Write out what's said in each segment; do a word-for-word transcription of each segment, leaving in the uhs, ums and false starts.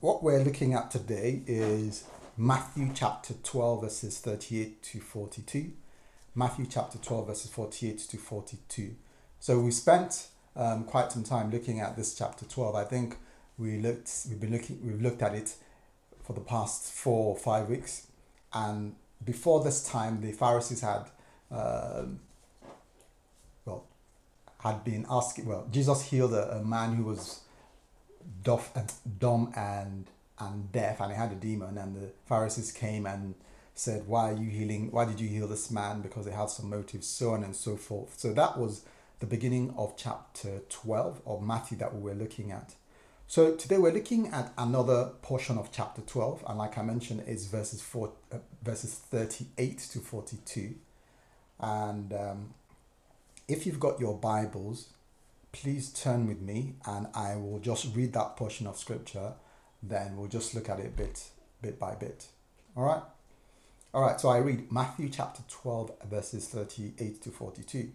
what we're looking at today is Matthew chapter twelve, verses thirty-eight to forty-two. Matthew chapter twelve, verses forty-eight to forty-two. So we spent um, quite some time looking at this chapter twelve. I think we looked, we've been looking, we've looked at it for the past four or five weeks, and before this time, the Pharisees had, um, well, had been asking. Well, Jesus healed a, a man who was deaf and dumb and and deaf, and he had a demon. And the Pharisees came and said, "Why are you healing? Why did you heal this man? Because they had some motives, so on and so forth." So that was the beginning of chapter twelve of Matthew that we were looking at. So today we're looking at another portion of chapter twelve, and like I mentioned, it's verses four, uh, verses thirty-eight to forty-two. And um, if you've got your Bibles, please turn with me, and I will just read that portion of scripture. Then we'll just look at it bit, bit by bit. All right. All right. So I read Matthew chapter twelve, verses thirty-eight to forty-two.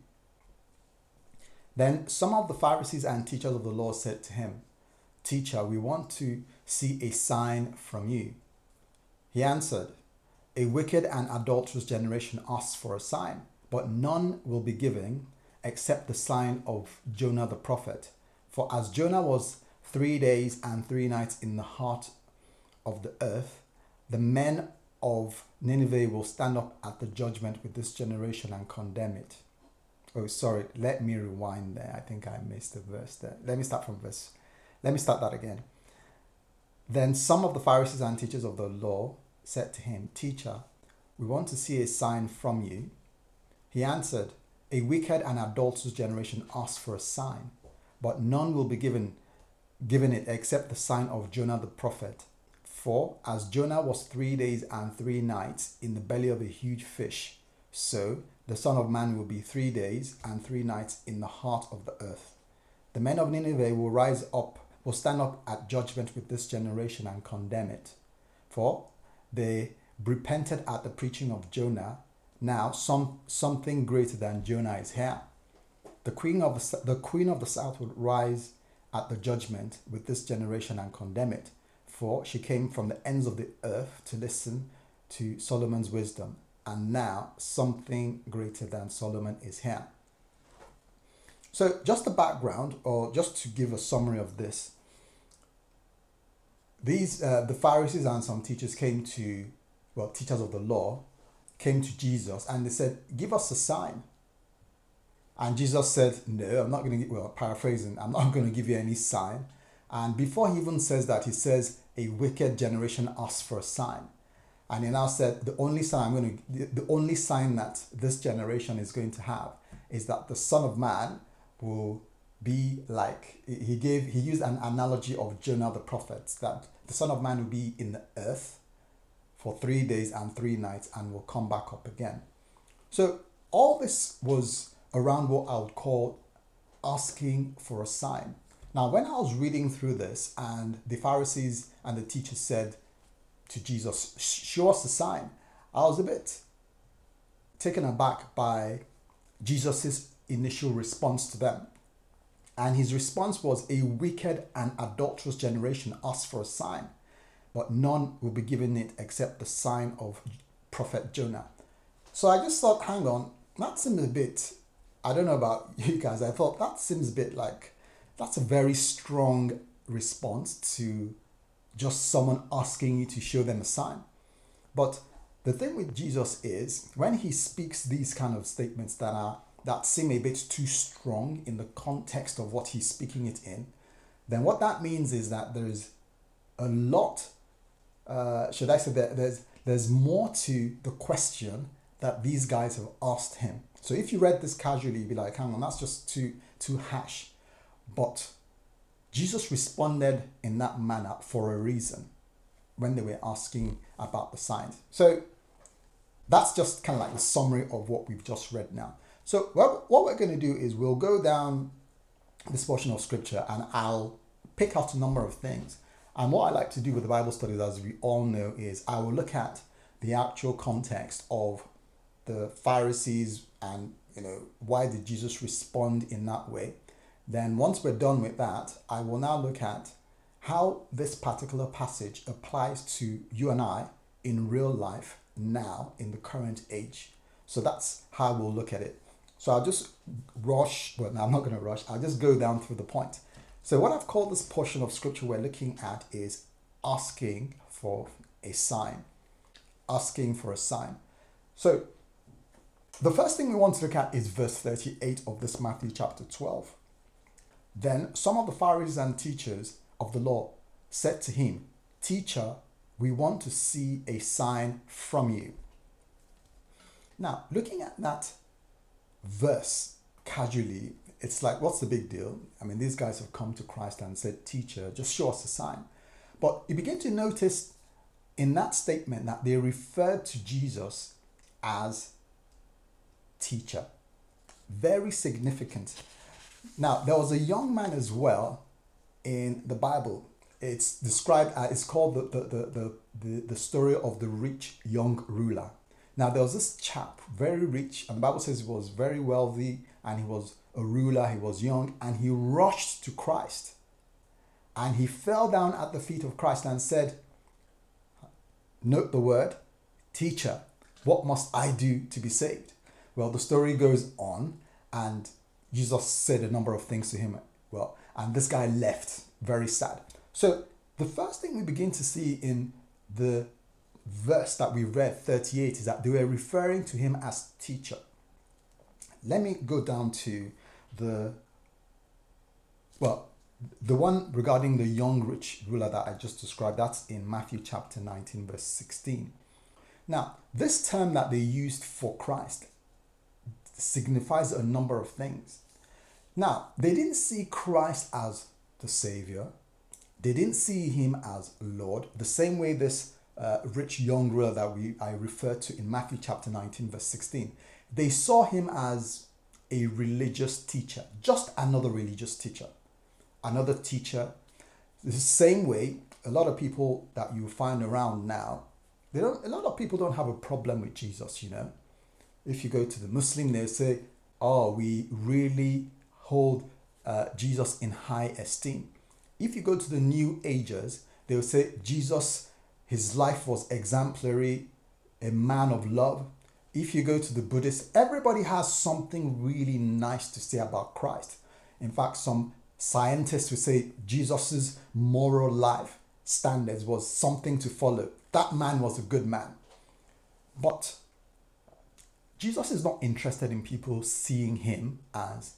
Then some of the Pharisees and teachers of the law said to him, "Teacher, we want to see a sign from you." He answered, "A wicked and adulterous generation asks for a sign, but none will be given except the sign of Jonah the prophet. For as Jonah was three days and three nights in the heart of the earth, the men of Nineveh will stand up at the judgment with this generation and condemn it." Oh, sorry, let me rewind there. I think I missed a verse there. Let me start from verse. Let me start that again. Then some of the Pharisees and teachers of the law said to him, "Teacher, we want to see a sign from you." He answered, "A wicked and adulterous generation asks for a sign, but none will be given given it except the sign of Jonah the prophet. For as Jonah was three days and three nights in the belly of a huge fish, so the Son of Man will be three days and three nights in the heart of the earth. The men of Nineveh will rise up, will stand up at judgment with this generation and condemn it. For they repented at the preaching of Jonah. Now some something greater than Jonah is here. The queen of the, the queen of the south will rise at the judgment with this generation and condemn it. For she came from the ends of the earth to listen to Solomon's wisdom. And now something greater than Solomon is here." So just the background, or just to give a summary of this, these uh, the Pharisees and some teachers came to, well, teachers of the law, came to Jesus and they said, "Give us a sign." And Jesus said, "No, I'm not going to, well, paraphrasing, I'm not going to give you any sign." And before he even says that, he says, "A wicked generation asks for a sign." And he now said, the only sign I'm going to, the only sign that this generation is going to have is that the Son of Man will be like, he gave, he used an analogy of Jonah the prophet, that the Son of Man will be in the earth for three days and three nights and will come back up again. So all this was around what I would call asking for a sign. Now, when I was reading through this and the Pharisees and the teachers said to Jesus, "Show us a sign," I was a bit taken aback by Jesus's initial response to them. And his response was, "A wicked and adulterous generation asks for a sign, but none will be given it except the sign of Prophet Jonah." So I just thought, hang on, that seems a bit, I don't know about you guys, I thought that seems a bit like, that's a very strong response to just someone asking you to show them a sign. But the thing with Jesus is, when he speaks these kind of statements that are that seem a bit too strong in the context of what he's speaking it in, then what that means is that there is a lot, uh, should I say that there's there's more to the question that these guys have asked him. So if you read this casually, you'd be like, hang on, that's just too too harsh. But Jesus responded in that manner for a reason when they were asking about the signs. So that's just kind of like the summary of what we've just read now. So what, what we're going to do is we'll go down this portion of scripture and I'll pick out a number of things. And what I like to do with the Bible studies, as we all know, is I will look at the actual context of the Pharisees and, you know, why did Jesus respond in that way. Then once we're done with that, I will now look at how this particular passage applies to you and I in real life now in the current age. So that's how we'll look at it. So I'll just rush, well, no, I'm not going to rush. I'll just go down through the point. So what I've called this portion of scripture we're looking at is asking for a sign. Asking for a sign. So the first thing we want to look at is verse thirty-eight of this Matthew chapter twelve. Then some of the Pharisees and teachers of the law said to him, "Teacher, we want to see a sign from you." Now, looking at that verse casually, it's like, what's the big deal? I mean, these guys have come to Christ and said, "Teacher, just show us a sign." But you begin to notice in that statement that they referred to Jesus as teacher. Very significant. Now, there was a young man as well in the Bible. It's described as, it's called the, the, the, the, the, the story of the rich young ruler. Now, there was this chap, very rich, and the Bible says he was very wealthy, and he was a ruler, he was young, and he rushed to Christ. And he fell down at the feet of Christ and said, note the word, "Teacher, what must I do to be saved?" Well, the story goes on, and Jesus said a number of things to him. Well, and this guy left very sad. So the first thing we begin to see in the verse that we read, thirty-eight, is that they were referring to him as teacher. Let me go down to the, well, the one regarding the young rich ruler that I just described. That's in Matthew chapter nineteen, verse sixteen. Now, this term that they used for Christ signifies a number of things. Now, they didn't see Christ as the Savior. They didn't see him as Lord, the same way this uh, rich young ruler that we I referred to in Matthew chapter nineteen, verse sixteen. They saw him as a religious teacher, just another religious teacher, another teacher. The same way a lot of people that you find around now, they don't. A lot of people don't have a problem with Jesus, you know. If you go to the Muslim, they'll say, "Oh, we really hold uh, Jesus in high esteem." If you go to the New Agers, they'll say Jesus, his life was exemplary, a man of love. If you go to the Buddhists, everybody has something really nice to say about Christ. In fact, some scientists will say Jesus's moral life standards was something to follow. That man was a good man. But Jesus is not interested in people seeing him as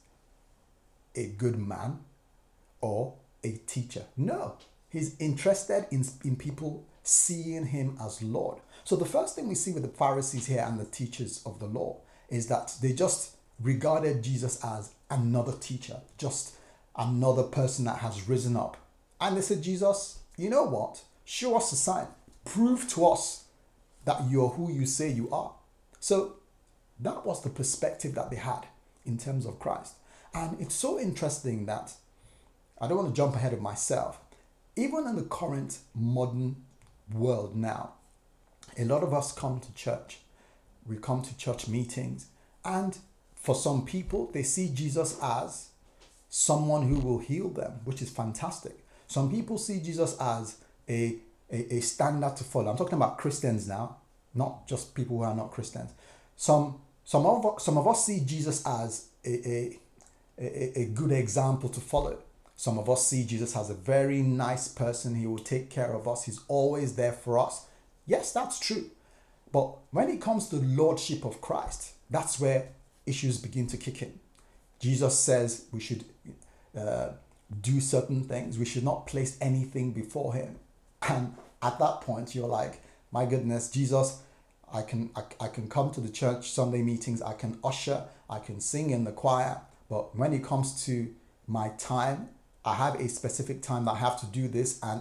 a good man or a teacher. No, he's interested in, in people seeing him as Lord. So the first thing we see with the Pharisees here and the teachers of the law is that they just regarded Jesus as another teacher, just another person that has risen up. And they said, "Jesus, you know what? Show us a sign. Prove to us that you're who you say you are." So that was the perspective that they had in terms of Christ. And it's so interesting that, I don't want to jump ahead of myself, even in the current modern world now, a lot of us come to church. We come to church meetings, and for some people, they see Jesus as someone who will heal them, which is fantastic. Some people see Jesus as a, a, a standard to follow. I'm talking about Christians now, not just people who are not Christians. Some some of some of us see Jesus as a, a, a, a good example to follow. Some of us see Jesus as a very nice person. He will take care of us. He's always there for us. Yes, that's true. But when it comes to the lordship of Christ, that's where issues begin to kick in. Jesus says we should uh, do certain things. We should not place anything before him. And at that point, you're like, my goodness, Jesus, I can I, I can come to the church Sunday meetings. I can usher. I can sing in the choir. But when it comes to my time, I have a specific time that I have to do this, and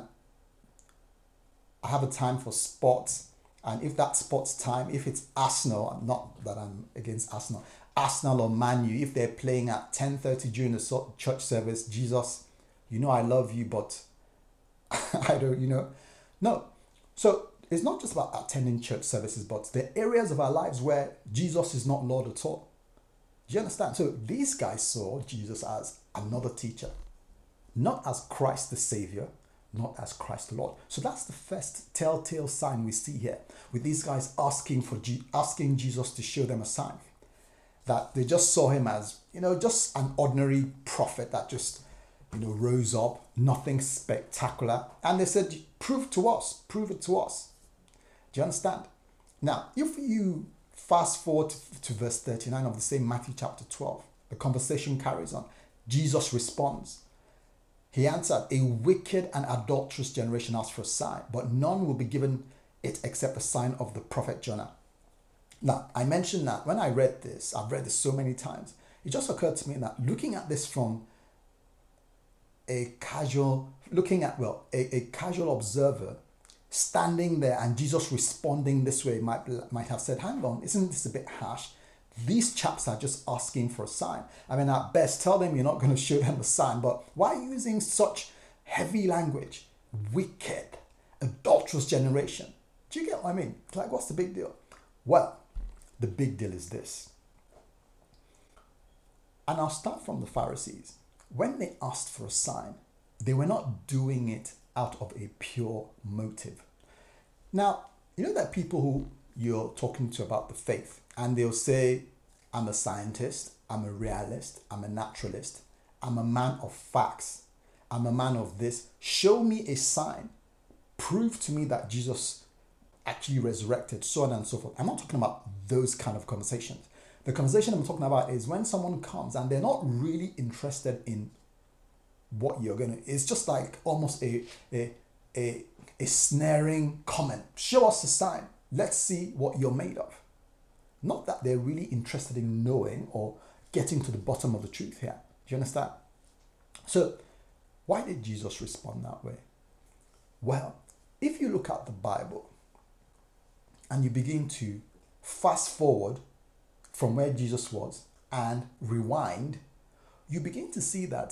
I have a time for sports. And if that sports time, if it's Arsenal, not that I'm against Arsenal, Arsenal or Man U, if they're playing at ten thirty during the church service, Jesus, you know I love you, but I don't, you know. No. So it's not just about attending church services, but there are areas of our lives where Jesus is not Lord at all. Do you understand? So these guys saw Jesus as another teacher, not as Christ the Savior, not as Christ the Lord. So that's the first telltale sign we see here, with these guys asking for G- asking Jesus to show them a sign. That they just saw him as, you know, just an ordinary prophet that just, you know, rose up, nothing spectacular. And they said, prove to us, prove it to us. Do you understand? Now, if you fast forward to, to verse thirty-nine of the same Matthew chapter twelve, the conversation carries on. Jesus responds. He answered, a wicked and adulterous generation asks for a sign, but none will be given it except the sign of the prophet Jonah. Now, I mentioned that when I read this, I've read this so many times, it just occurred to me that looking at this from a casual, looking at, well, a, a casual observer standing there and Jesus responding this way might, might have said, hang on, isn't this a bit harsh? These chaps are just asking for a sign. I mean, at best, tell them you're not going to show them a sign, but why using such heavy language? Wicked, adulterous generation. Do you get what I mean? Like, what's the big deal? Well, the big deal is this. And I'll start from the Pharisees. When they asked for a sign, they were not doing it out of a pure motive. Now, you know that people who you're talking to about the faith, and they'll say, I'm a scientist, I'm a realist, I'm a naturalist, I'm a man of facts, I'm a man of this. Show me a sign. Prove to me that Jesus actually resurrected, so on and so forth. I'm not talking about those kind of conversations. The conversation I'm talking about is when someone comes and they're not really interested in what you're going to, it's just like almost a, a, a, a snaring comment. Show us a sign. Let's see what you're made of. Not that they're really interested in knowing or getting to the bottom of the truth here. Do you understand? So, why did Jesus respond that way? Well, if you look at the Bible and you begin to fast forward from where Jesus was and rewind, you begin to see that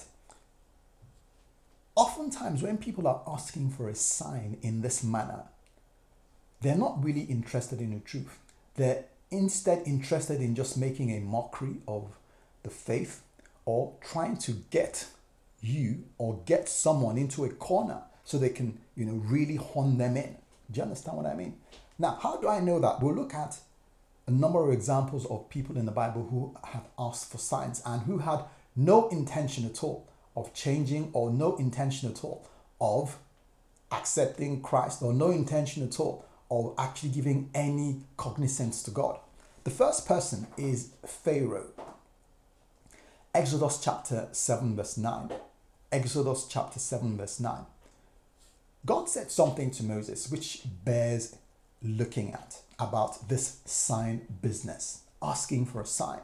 oftentimes when people are asking for a sign in this manner, they're not really interested in the truth. They're instead interested in just making a mockery of the faith or trying to get you or get someone into a corner so they can, you know, really hone them in. Do you understand what I mean? Now, how do I know that? We'll look at a number of examples of people in the Bible who have asked for signs and who had no intention at all of changing or no intention at all of accepting Christ or no intention at all of actually giving any cognizance to God. The first person is Pharaoh. Exodus chapter seven verse nine. Exodus chapter seven verse nine. God said something to Moses which bears looking at about this sign business, asking for a sign.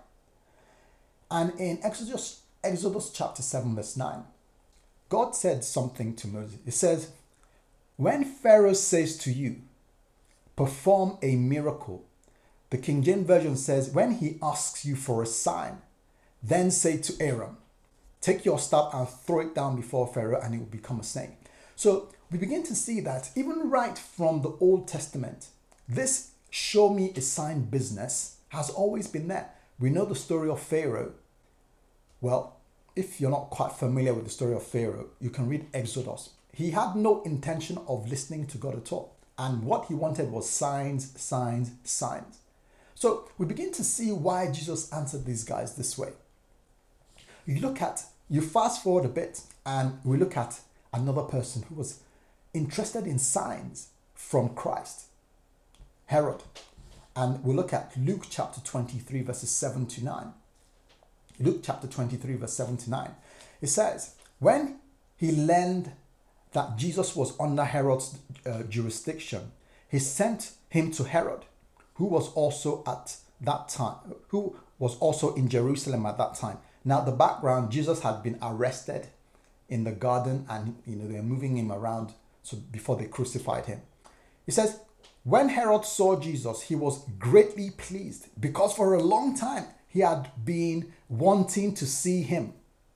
And in Exodus, Exodus chapter seven verse nine, God said something to Moses. It says, when Pharaoh says to you, perform a miracle, the King James Version says, when he asks you for a sign, then say to Aaron, take your staff and throw it down before Pharaoh and it will become a snake. So we begin to see that even right from the Old Testament, this show me a sign business has always been there. We know the story of Pharaoh. Well, if you're not quite familiar with the story of Pharaoh, you can read Exodus. He had no intention of listening to God at all. And what he wanted was signs, signs, signs. So we begin to see why Jesus answered these guys this way. You look at, you fast forward a bit and we look at another person who was interested in signs from Christ, Herod. And we look at Luke chapter twenty-three verses seven to nine. Luke chapter twenty-three verse seven to nine. It says, when he learned that Jesus was under Herod's uh, jurisdiction, he sent him to Herod, who was also at that time, who was also in Jerusalem at that time. Now, the background, Jesus had been arrested in the garden and, you know, they're moving him around so before they crucified him. He says, when Herod saw Jesus, he was greatly pleased because for a long time he had been wanting to see him.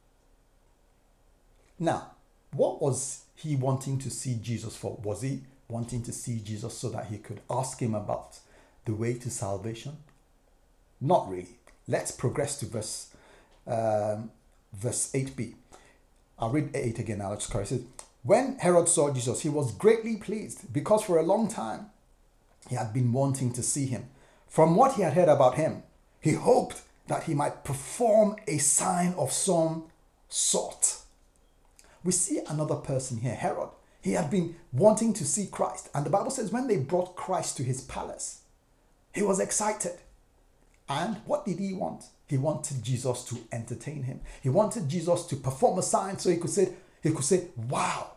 Now, what was he wanting to see Jesus for? Was he wanting to see Jesus so that he could ask him about the way to salvation? Not really. Let's progress to verse um, verse eight b. I'll read eight again. I'll just correct it. when Herod saw Jesus, he was greatly pleased because for a long time he had been wanting to see him. From what he had heard about him, he hoped that he might perform a sign of some sort. We see another person here, Herod. He had been wanting to see Christ. And the Bible says when they brought Christ to his palace, he was excited. And what did he want? He wanted Jesus to entertain him. He wanted Jesus to perform a sign so he could say, he could say, wow.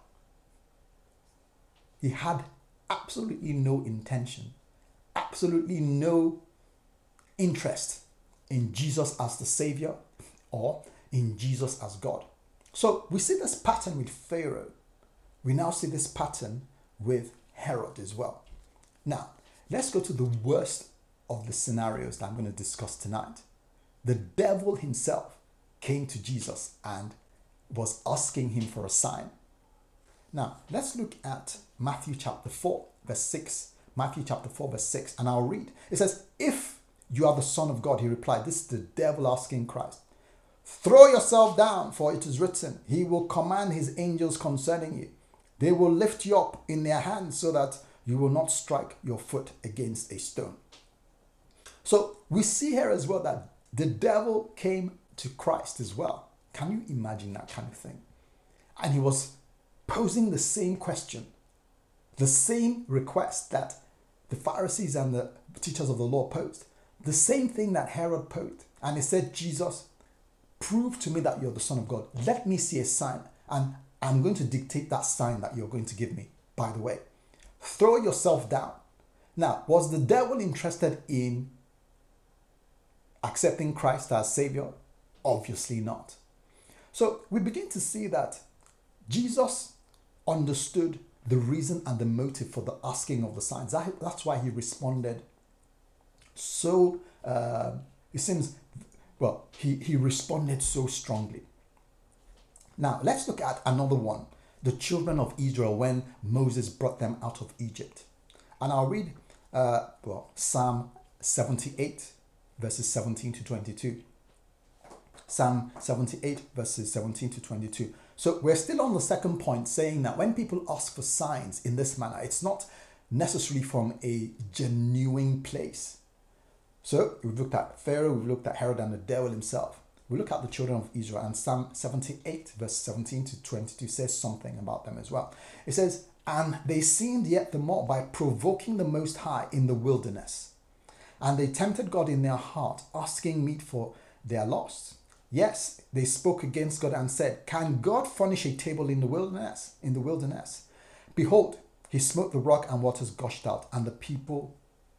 He had absolutely no intention, absolutely no interest in Jesus as the Savior or in Jesus as God. So we see this pattern with Pharaoh. We now see this pattern with Herod as well. Now, let's go to the worst of the scenarios that I'm going to discuss tonight. The devil himself came to Jesus and was asking him for a sign. Now, let's look at Matthew chapter four, verse six. Matthew chapter four, verse six, and I'll read. It says, if you are the Son of God, he replied. This is the devil asking Christ. Throw yourself down, for it is written, he will command his angels concerning you. They will lift you up in their hands so that you will not strike your foot against a stone. So we see here as well that the devil came to Christ as well. Can you imagine that kind of thing? And he was posing the same question, the same request that the Pharisees and the teachers of the law posed, the same thing that Herod posed. And he said, Jesus, prove to me that you're the Son of God. Let me see a sign, and I'm going to dictate that sign that you're going to give me. By the way, throw yourself down. Now, was the devil interested in accepting Christ as Savior? Obviously not. So we begin to see that Jesus understood the reason and the motive for the asking of the signs. That, that's why he responded so, uh, it seems, well, he, he responded so strongly. Now, let's look at another one. The children of Israel when Moses brought them out of Egypt. And I'll read, uh, well, Psalm seventy-eight, verses seventeen to twenty-two. Psalm seventy-eight, verses seventeen to twenty-two. So we're still on the second point, saying that when people ask for signs in this manner, it's not necessarily from a genuine place. So we've looked at Pharaoh, we've looked at Herod and the devil himself. We look at the children of Israel, and Psalm seventy-eight, verse seventeen to twenty-two says something about them as well. It says, and they sinned yet the more by provoking the Most High in the wilderness. And they tempted God in their heart, asking meat for their lusts. Yes, they spoke against God and said, can God furnish a table in the wilderness? In the wilderness, behold, he smote the rock and waters gushed out, and the people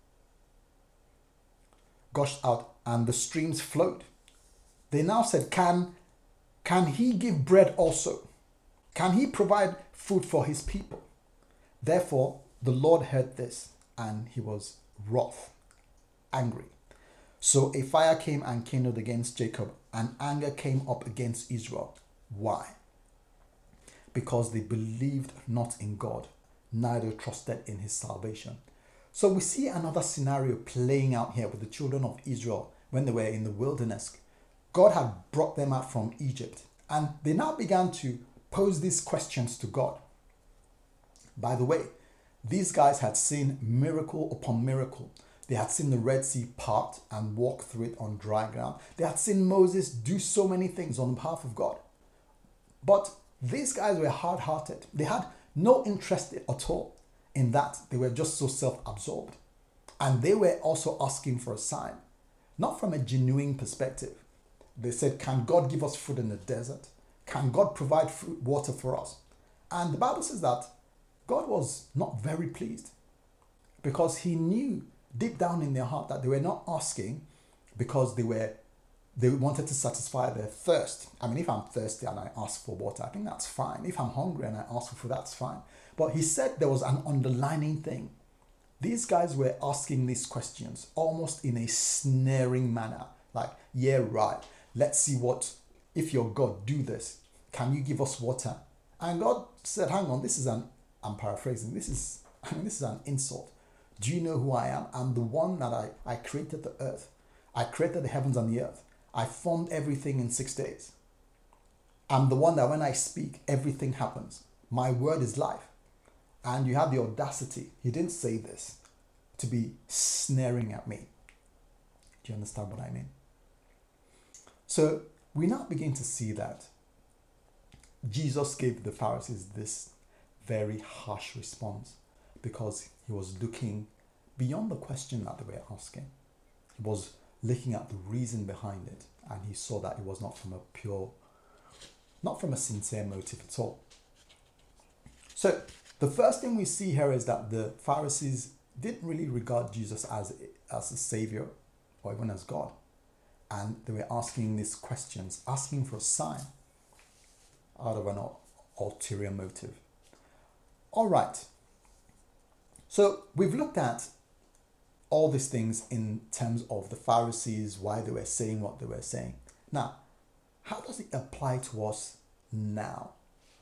gushed out, and the streams flowed. They now said, can, can he give bread also? Can he provide food for his people? Therefore, the Lord heard this, and he was wroth, angry. So a fire came and kindled against Jacob, and anger came up against Israel. Why? Because they believed not in God, neither trusted in his salvation. So we see another scenario playing out here with the children of Israel when they were in the wilderness. God had brought them out from Egypt, and they now began to pose these questions to God. By the way, these guys had seen miracle upon miracle. They had seen the Red Sea part and walk through it on dry ground. They had seen Moses do so many things on behalf of God. But these guys were hard-hearted. They had no interest at all in that. They were just so self-absorbed. And they were also asking for a sign, not from a genuine perspective. They said, can God give us food in the desert? Can God provide food, water for us? And the Bible says that God was not very pleased, because he knew deep down in their heart that they were not asking because they were they wanted to satisfy their thirst. I mean, if I'm thirsty and I ask for water, I think that's fine. If I'm hungry and I ask for food, that's fine. But he said there was an underlining thing. These guys were asking these questions almost in a snaring manner. Like, yeah, right. Let's see what, if you're God, do this. Can you give us water? And God said, hang on, this is an, I'm paraphrasing, this is, I mean, this is an insult. Do you know who I am? I'm the one that I, I created the earth. I created the heavens and the earth. I formed everything in six days. I'm the one that when I speak, everything happens. My word is life. And you have the audacity, he didn't say this, to be snaring at me. Do you understand what I mean? So we now begin to see that Jesus gave the Pharisees this very harsh response because he was looking beyond the question that they were asking. He was looking at the reason behind it, and he saw that it was not from a pure, not from a sincere motive at all. So the first thing we see here is that the Pharisees didn't really regard Jesus as, as a savior or even as God. And they were asking these questions, asking for a sign out of an ulterior motive. All right. So we've looked at all these things in terms of the Pharisees, why they were saying what they were saying. Now, how does it apply to us now?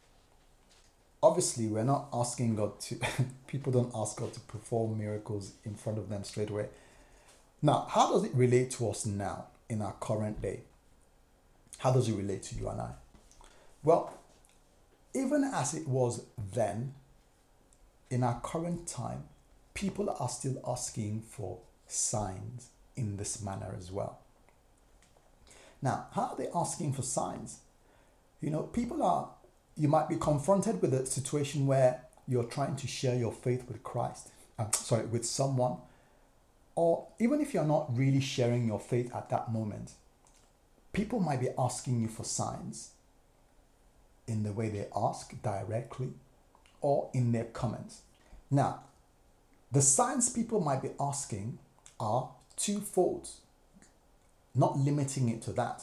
Obviously, we're not asking God to, people don't ask God to perform miracles in front of them straight away. Now, how does it relate to us now in our current day? How does it relate to you and I? Well, even as it was then, in our current time, people are still asking for signs in this manner as well. Now, how are they asking for signs? You know, people are, you might be confronted with a situation where you're trying to share your faith with Christ, I'm sorry, with someone, or even if you're not really sharing your faith at that moment, people might be asking you for signs in the way they ask directly or in their comments. Now, the signs people might be asking are twofold, not limiting it to that.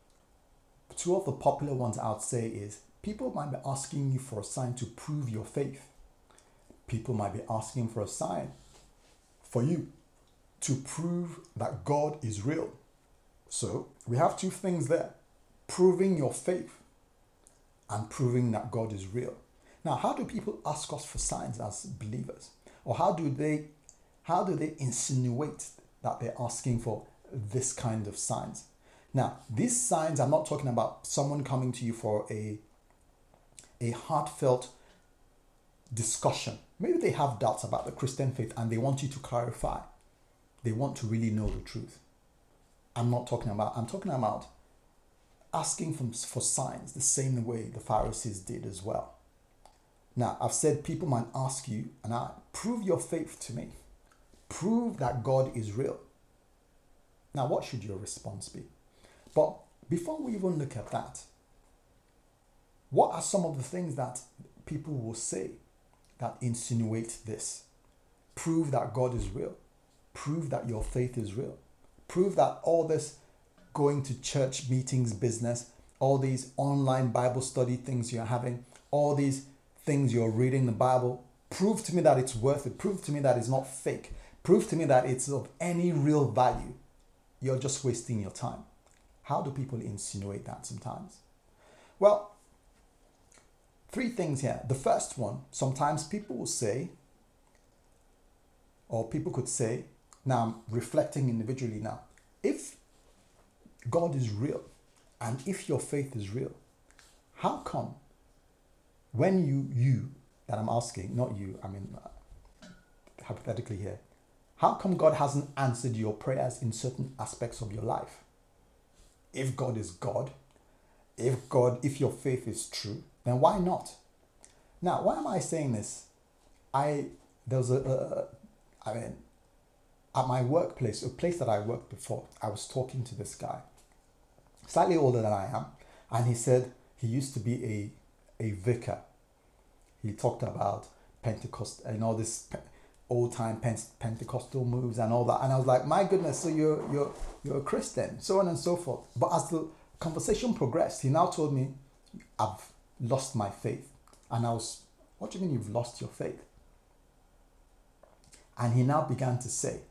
Two of the popular ones I would say is people might be asking you for a sign to prove your faith. People might be asking for a sign for you to prove that God is real. So we have two things there, proving your faith and proving that God is real. Now, how do people ask us for signs as believers? Or how do they how do they insinuate that they're asking for this kind of signs? Now, these signs, I'm not talking about someone coming to you for a, a heartfelt discussion. Maybe they have doubts about the Christian faith and they want you to clarify. They want to really know the truth. I'm not talking about, I'm talking about asking for, for signs the same way the Pharisees did as well. Now, I've said people might ask you, and I prove your faith to me. Prove that God is real. Now, what should your response be? But before we even look at that, what are some of the things that people will say that insinuate this? Prove that God is real. Prove that your faith is real. Prove that all this going to church meetings business, all these online Bible study things you're having, all these things you're reading the Bible, prove to me that it's worth it. Prove to me that it's not fake. Prove to me that it's of any real value. You're just wasting your time. How do people insinuate that sometimes? Well, three things here. The first one, sometimes people will say, or people could say, now I'm reflecting individually now, if God is real and if your faith is real, how come when you, you, that I'm asking, not you, I mean, uh, hypothetically here, how come God hasn't answered your prayers in certain aspects of your life? If God is God, if God, if your faith is true, then why not? Now, why am I saying this? I, there was a, a I mean, at my workplace, a place that I worked before, I was talking to this guy, slightly older than I am, and he said he used to be a a vicar. He talked about Pentecost and all this old time Pentecostal moves and all that. And I was like, my goodness, so you're you're you're a Christian, so on and so forth. But as the conversation progressed, he now told me, I've lost my faith. And I was, what do you mean you've lost your faith? And he now began to say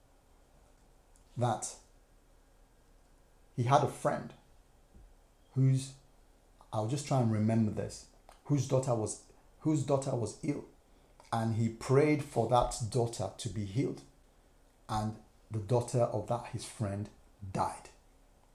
that he had a friend whose, I'll just try and remember this, whose daughter was whose daughter was ill, and he prayed for that daughter to be healed, and the daughter of that his friend died.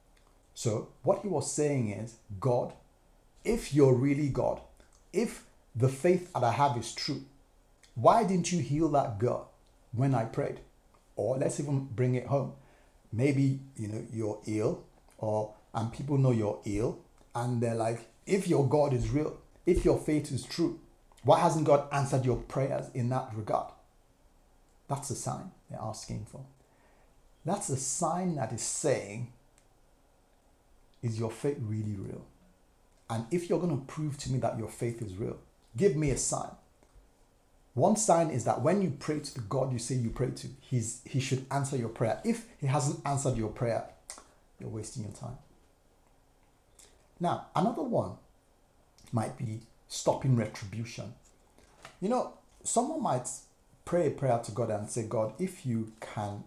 So what he was saying is, God, if you're really God, if the faith that I have is true. Why didn't you heal that girl when I prayed? Or let's even bring it home. Maybe, you know, you're ill, or and people know you're ill, and they're like, if your God is real, if your faith is true, why hasn't God answered your prayers in that regard? That's a sign they're asking for. That's a sign that is saying, is your faith really real? And if you're going to prove to me that your faith is real, give me a sign. One sign is that when you pray to the God you say you pray to, he's, he should answer your prayer. If he hasn't answered your prayer, you're wasting your time. Now, another one might be stopping retribution. You know, someone might pray a prayer to God and say, God, if you can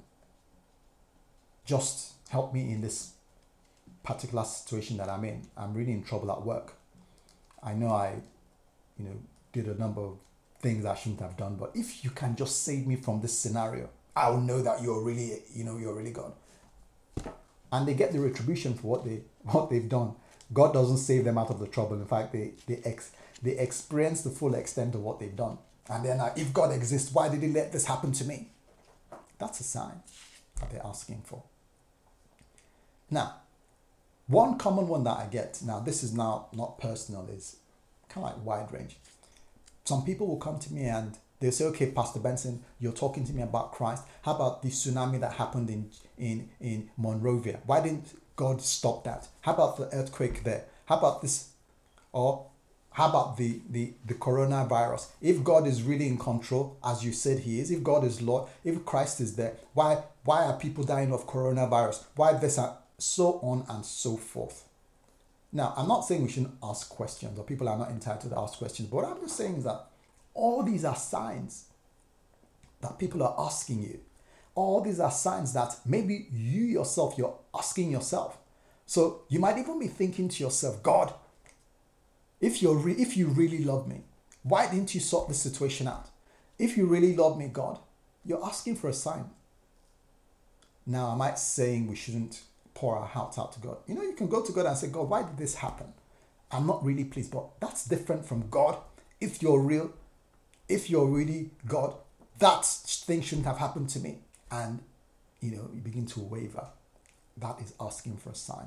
just help me in this particular situation that I'm in, I'm really in trouble at work. I know I, you know, did a number of things I shouldn't have done, but if you can just save me from this scenario, I'll know that you're really, you know, you're really God. And they get the retribution for what they what they've done. God doesn't save them out of the trouble. In fact, they they ex they experience the full extent of what they've done. And then, uh, if God exists, why did He let this happen to me? That's a sign that they're asking for. Now, one common one that I get, now this is now not personal, is kind of like wide range. Some people will come to me and they'll say, okay, Pastor Benson, you're talking to me about Christ. How about the tsunami that happened in, in, in Monrovia? Why didn't God stop that? How about the earthquake there? How about this? Or how about the, the, the coronavirus? If God is really in control, as you said He is, if God is Lord, if Christ is there, why, why are people dying of coronavirus? Why this, and so on and so forth. Now, I'm not saying we shouldn't ask questions, or people are not entitled to ask questions, but what I'm just saying is that all these are signs that people are asking you. All these are signs that maybe you yourself, you're asking yourself. So you might even be thinking to yourself, God, if you're re- if you really love me, why didn't you sort this situation out? If you really love me, God, you're asking for a sign. Now, am I saying we shouldn't pour our hearts out to God? You know, you can go to God and say, God, why did this happen? I'm not really pleased, but that's different from God. If you're real, if you're really God, that thing shouldn't have happened to me. And, you know, you begin to waver. That is asking for a sign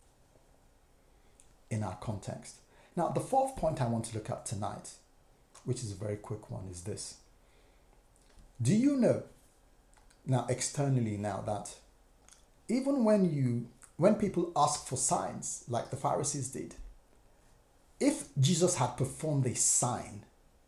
in our context. Now, the fourth point I want to look at tonight, which is a very quick one, is this. Do you know, now externally now, that even when you, when people ask for signs, like the Pharisees did, if Jesus had performed a sign,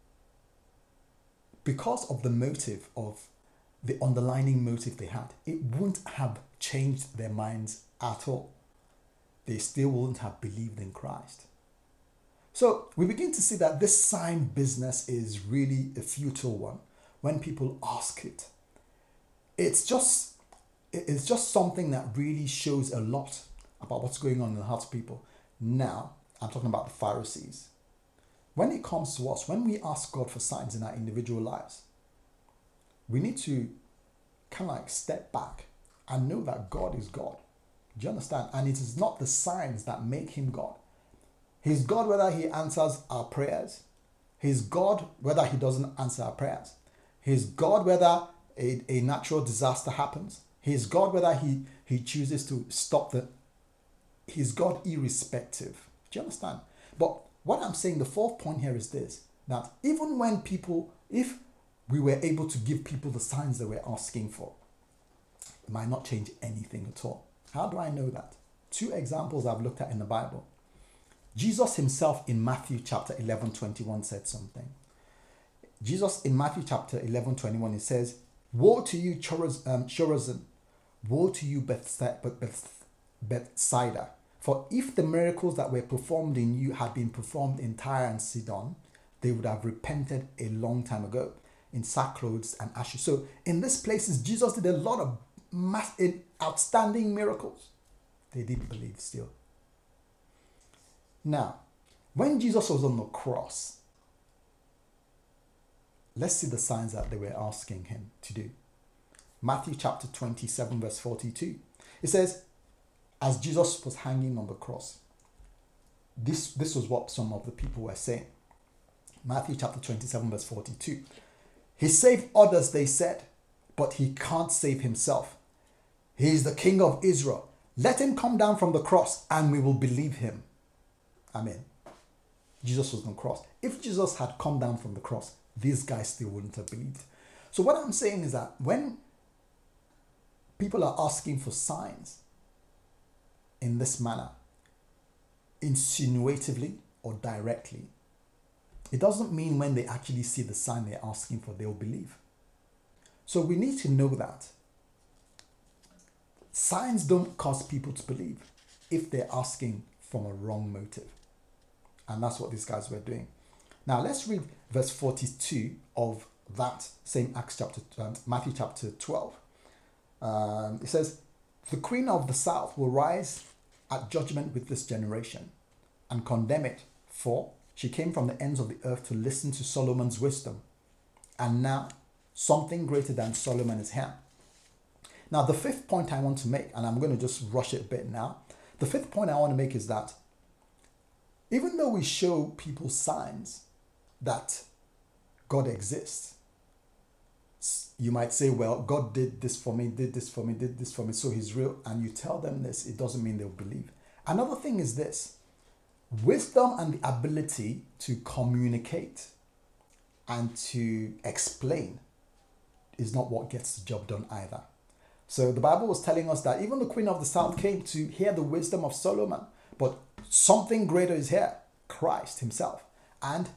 because of the motive of the underlying motive they had, it wouldn't have changed their minds at all. They still wouldn't have believed in Christ. So we begin to see that this sign business is really a futile one when people ask it. It's just It's just something that really shows a lot about what's going on in the hearts of people. Now, I'm talking about the Pharisees. When it comes to us, when we ask God for signs in our individual lives, we need to kind of like step back and know that God is God. Do you understand? And it is not the signs that make Him God. He's God whether He answers our prayers. He's God whether He doesn't answer our prayers. He's God whether a, a natural disaster happens. He's God whether he, he chooses to stop the... He's God irrespective. Do you understand? But what I'm saying, the fourth point here is this, that even when people, if we were able to give people the signs that we're asking for, it might not change anything at all. How do I know that? Two examples I've looked at in the Bible. Jesus Himself in Matthew chapter eleven twenty-one said something. Jesus in Matthew chapter eleven twenty-one, He says, woe to you, Chorazin! Woe to you, Bethsaida! For if the miracles that were performed in you had been performed in Tyre and Sidon, they would have repented a long time ago in sackcloth and ashes. So in these places, Jesus did a lot of mass, outstanding miracles. They didn't believe still. Now, when Jesus was on the cross, let's see the signs that they were asking Him to do. Matthew chapter twenty-seven, verse forty-two. It says, as Jesus was hanging on the cross, this, this was what some of the people were saying. Matthew chapter twenty-seven, verse forty-two. He saved others, they said, but he can't save himself. He is the King of Israel. Let him come down from the cross and we will believe him. Amen. Jesus was on the cross. If Jesus had come down from the cross, these guys still wouldn't have believed. So what I'm saying is that when people are asking for signs in this manner, insinuatively or directly, it doesn't mean when they actually see the sign they're asking for, they'll believe. So we need to know that signs don't cause people to believe if they're asking from a wrong motive. And that's what these guys were doing. Now let's read verse forty-two of that same Acts chapter, um, Matthew chapter twelve. Um, it says, the queen of the south will rise at judgment with this generation and condemn it, for she came from the ends of the earth to listen to Solomon's wisdom. And now something greater than Solomon is here. Now the fifth point I want to make, and I'm going to just rush it a bit now. The fifth point I want to make is that even though we show people signs that God exists, you might say, well, God did this for me, did this for me, did this for me, so he's real. And you tell them this, it doesn't mean they'll believe. Another thing is this: wisdom and the ability to communicate and to explain is not what gets the job done either. So the Bible was telling us that even the queen of the south came to hear the wisdom of Solomon, but something greater is here, Christ himself. And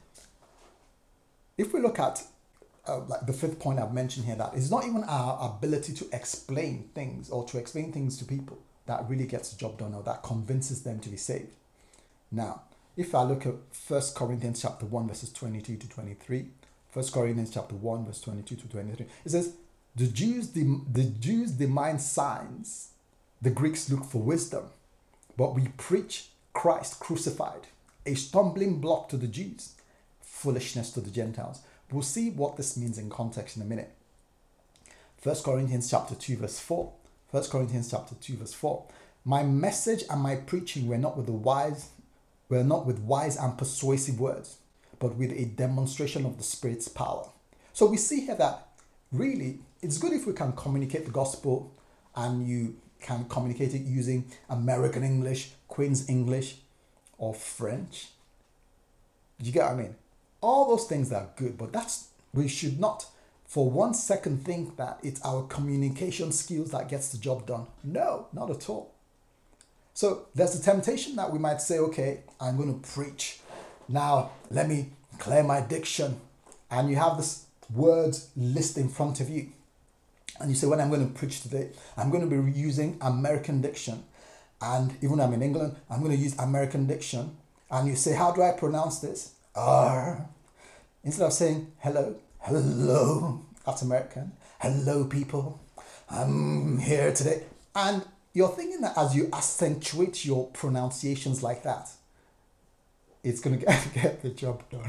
if we look at uh, like the fifth point I've mentioned here, that it's not even our ability to explain things or to explain things to people that really gets the job done or that convinces them to be saved. Now, if I look at First Corinthians chapter one, verses twenty-two to twenty-three, First Corinthians chapter one, verse twenty-two to twenty-three, it says, the Jews, the, the Jews demand signs, the Greeks look for wisdom, but we preach Christ crucified, a stumbling block to the Jews, foolishness to the Gentiles. We'll see what this means in context in a minute. First Corinthians chapter two, verse four. First Corinthians chapter two, verse four. My message and my preaching were not with the wise, were not with wise and persuasive words, but with a demonstration of the Spirit's power. So we see here that really it's good if we can communicate the gospel and you can communicate it using American English, Queen's English, or French. You get what I mean? All those things are good, but that's we should not for one second think that it's our communication skills that gets the job done. No, not at all. So there's a temptation that we might say, okay, I'm going to preach. Now, let me clear my diction. And you have this words list in front of you. And you say, when I'm going to preach today, I'm going to be using American diction. And even though I'm in England, I'm going to use American diction. And you say, how do I pronounce this? R. Instead of saying, hello, hello, that's American. Hello, people. I'm here today. And you're thinking that as you accentuate your pronunciations like that, it's going to get, get the job done.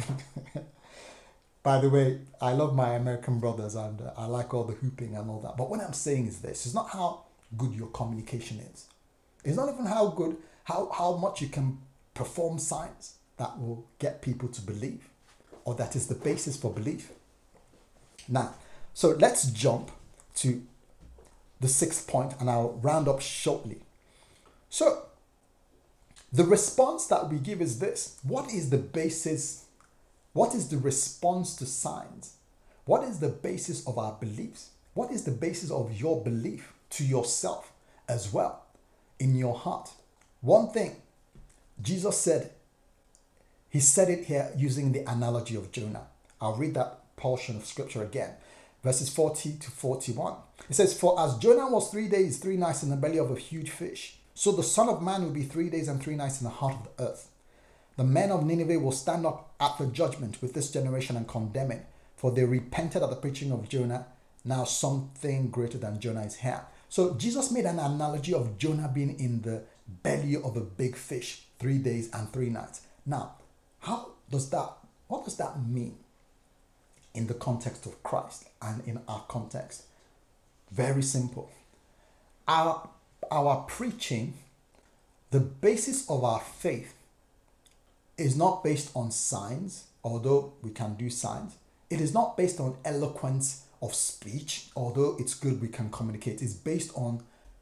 By the way, I love my American brothers and uh, I like all the hooping and all that. But what I'm saying is this, it's not how good your communication is. It's not even how good, how, how much you can perform signs that will get people to believe or that is the basis for belief. Now, so let's jump to the sixth point and I'll round up shortly. So the response that we give is this. What is the basis? What is the response to signs? What is the basis of our beliefs? What is the basis of your belief to yourself as well in your heart? One thing Jesus said, he said it here using the analogy of Jonah. I'll read that portion of scripture again. Verses forty to forty-one. It says, for as Jonah was three days, three nights in the belly of a huge fish, so the Son of Man will be three days and three nights in the heart of the earth. The men of Nineveh will stand up at the judgment with this generation and condemn it, for they repented at the preaching of Jonah. Now something greater than Jonah is here. So Jesus made an analogy of Jonah being in the belly of a big fish, three days and three nights. Now, how does that, what does that mean in the context of Christ and in our context? Very simple. Our, our preaching, the basis of our faith is not based on signs although we can do signs, it is not based on eloquence of speech, although it's good we can communicate. It's based on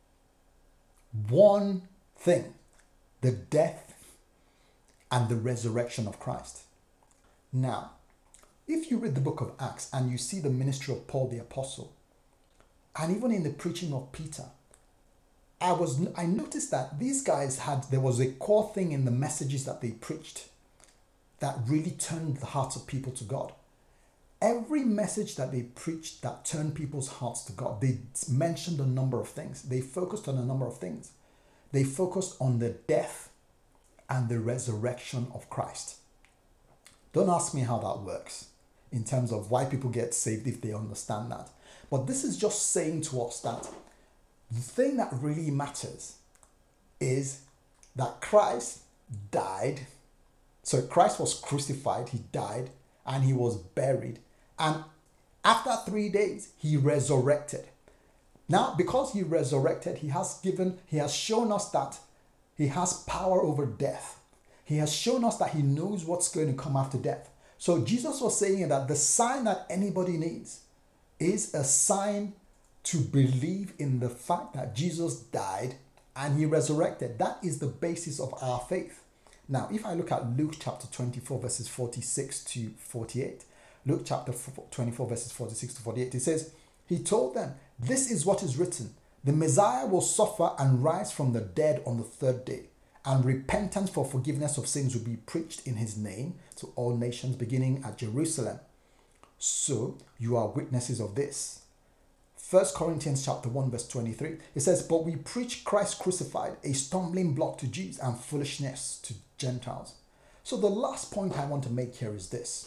one thing: the death and the resurrection of Christ. Now, if you read the book of Acts and you see the ministry of Paul the Apostle, and even in the preaching of Peter, I was I noticed that these guys had, there was a core thing in the messages that they preached that really turned the hearts of people to God. Every message that they preached that turned people's hearts to God, they mentioned a number of things. They focused on a number of things. They focused on the death and the resurrection of Christ. Don't ask me how that works in terms of why people get saved if they understand that. But this is just saying to us that the thing that really matters is that Christ died. So Christ was crucified, he died, and he was buried. And after three days, he resurrected. Now, because he resurrected, he has given, he has shown us that he has power over death. He has shown us that he knows what's going to come after death. So Jesus was saying that the sign that anybody needs is a sign to believe in the fact that Jesus died and he resurrected. That is the basis of our faith. Now, if I look at Luke chapter twenty-four, verses forty-six to forty-eight, Luke chapter twenty-four, verses forty-six to forty-eight, it says, he told them, this is what is written: the Messiah will suffer and rise from the dead on the third day, and repentance for forgiveness of sins will be preached in his name to all nations, beginning at Jerusalem. So you are witnesses of this. First Corinthians chapter one, verse twenty-three, it says, but we preach Christ crucified, a stumbling block to Jews and foolishness to Gentiles. So the last point I want to make here is this.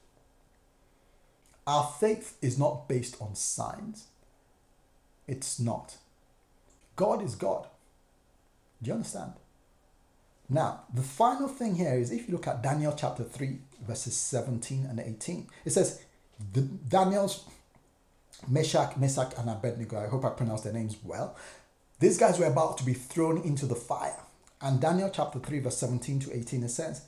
Our faith is not based on signs. It's not. God is God. Do you understand? Now, the final thing here is if you look at Daniel chapter three, verses seventeen and eighteen, it says, the, Daniel's Meshach, Meshach, and Abednego, I hope I pronounced their names well, these guys were about to be thrown into the fire. And Daniel chapter three, verse seventeen to eighteen, it says,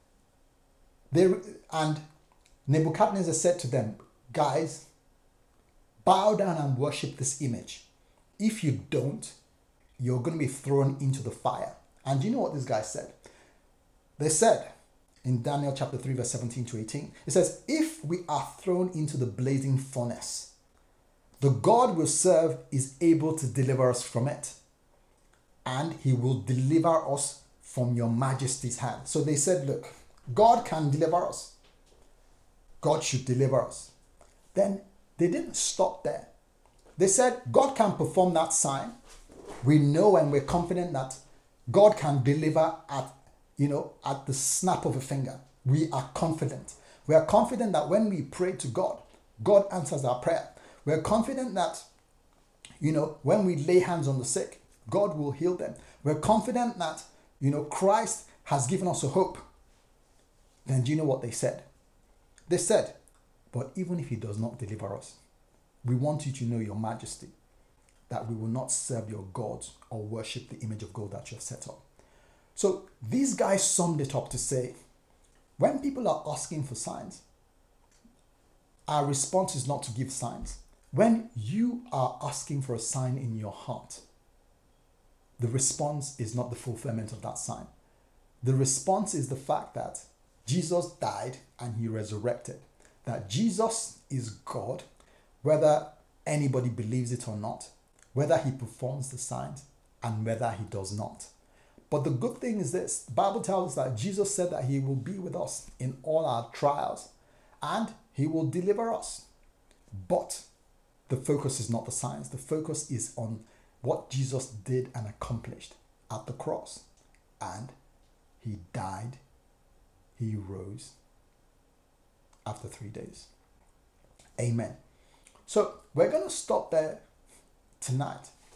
they, and Nebuchadnezzar said to them, guys, bow down and worship this image. If you don't, you're going to be thrown into the fire. And you know what these guys said? They said in Daniel chapter three, verse seventeen to eighteen, it says, if we are thrown into the blazing furnace, the God we serve is able to deliver us from it, and he will deliver us from your majesty's hand. So they said, look, God can deliver us. God should deliver us. Then they didn't stop there. They said, God can perform that sign. We know and we're confident that God can deliver at, you know, at the snap of a finger. We are confident. We are confident that when we pray to God, God answers our prayer. We are confident that, you know, when we lay hands on the sick, God will heal them. We're confident that, you know, Christ has given us a hope. Then do you know what they said? They said, but even if he does not deliver us, we want you to know, your majesty, that we will not serve your gods or worship the image of gold that you have set up. So these guys summed it up to say, when people are asking for signs, our response is not to give signs. When you are asking for a sign in your heart, the response is not the fulfillment of that sign. The response is the fact that Jesus died and he resurrected. That Jesus is God, whether anybody believes it or not, whether he performs the signs and whether he does not. But the good thing is this, the Bible tells us that Jesus said that he will be with us in all our trials and he will deliver us. But the focus is not the signs. The focus is on what Jesus did and accomplished at the cross. And he died, he rose after three days. Amen. So we're going to stop there tonight.